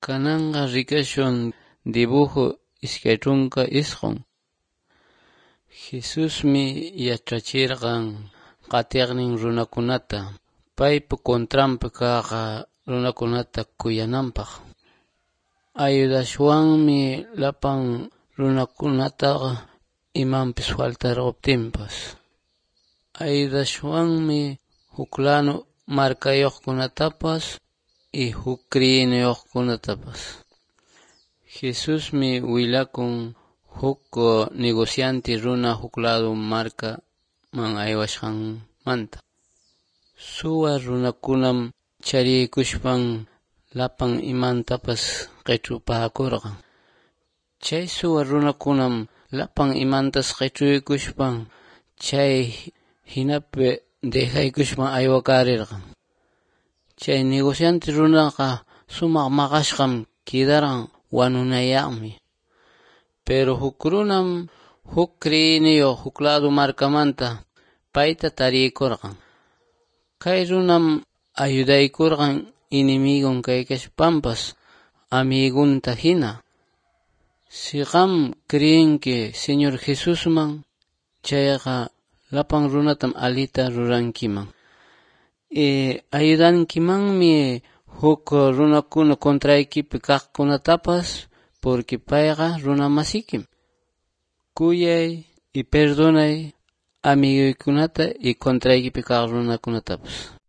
Kananga rikashun dibujo iskay trunka isqun. Jesusmi yachachirqan qatiqnin runakunata, paypa contranpi kaqa runakunata kuyananpaq. Ayudashwanmi lapan runakunataqa imanpis faltarquptinpas. Ayudashwanmi huklanu markayuqkunatapas y huk kriyinayuqkunatapas. Jesusmi willakun huk negociante runa huk lado markaman aywashqanmanta. Suwa runakunam chariykushpan lapan imantapas qhichwpakurqan. Chay suwa runakunam lapan imantas qhichwaykushpan chay hinapi dejaykushpan aywakarirqan. Chay negociante runaqa sumaq maqashqam kidarqan wanunayaqmi. Pero huk runam huk kriyinayuq huk lado markamanta payta tariykurqan. Kay runam ayudaykurqan inimigun kaykashpanpas amigunta hina. Si qam kriyinki Señor Jesusman, chayqa lapan runatam alita rurankiman. Ayudankimanmi huk runakuna kontraykipi kaqkunatapas, porque payqa runa masikim. Kuyay y perdonay amiguykunata y kontraykipi kaq runakunatapas.